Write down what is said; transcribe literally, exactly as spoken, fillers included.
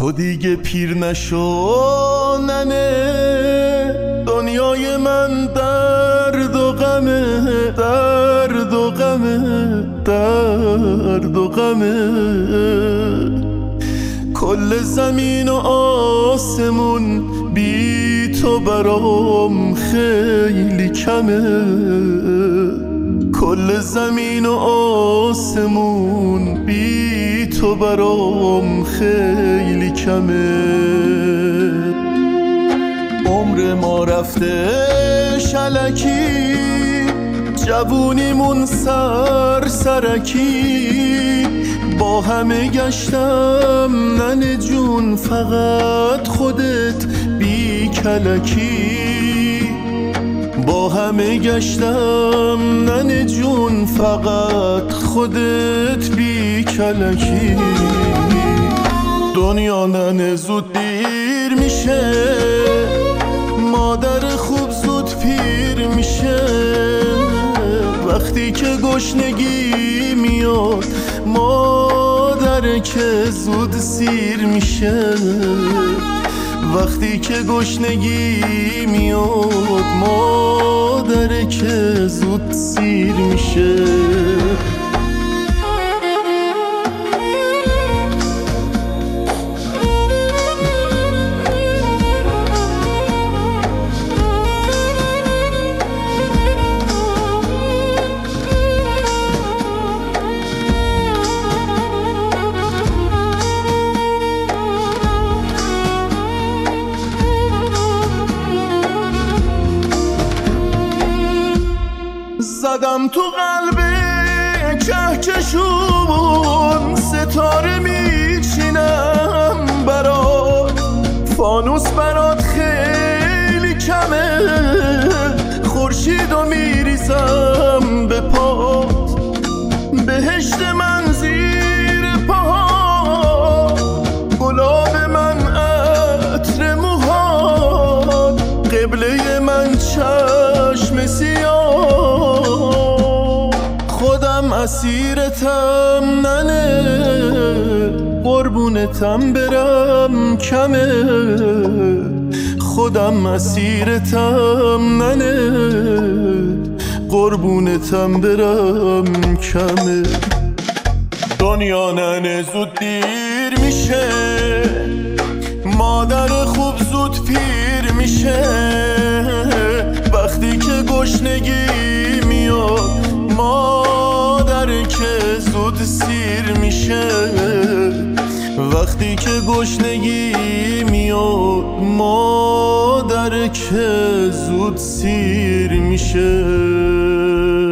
تو دیگه پیر نشو ننه، دنیای من درد و غمه، درد و غمه، درد و غمه. کل زمین و آسمون بی تو برام خیلی کمه، کل زمین و آسمون بی تو برام خیلی کمه. عمر ما رفته شلکی، جوونیمون سر سرکی، با همه گشتم ننه جون فقط خودت بی کلکی، با همه گشتم ننه جون فقط خودت بی کلکی. دنیا ننه زود دیر میشه، مادر خوب زود پیر میشه، وقتی که گشنگی میاد مادر که زود سیر میشه، وقتی که گشنگی میاد مادر که زود سیر میشه. زدم تو قلب کهکشون، ستاره میچینم برات، فانوس برات خیلی کمه، خورشیدو میریزم به پات، بهشت من زیر پاهات، گلاب من عطر موهات، قبله من چشم سیاه، خودم اسیرتم ننه، قربونتم برم کمه، خودم اسیرتم ننه، قربونتم برم کمه. دنیا ننه زود دیر میشه، مادر خوب زود پیر میشه، وقتی که گشنگی میاد مادر که زود سیر میشه، وقتی که گشنگی میاد مادر که زود سیر میشه.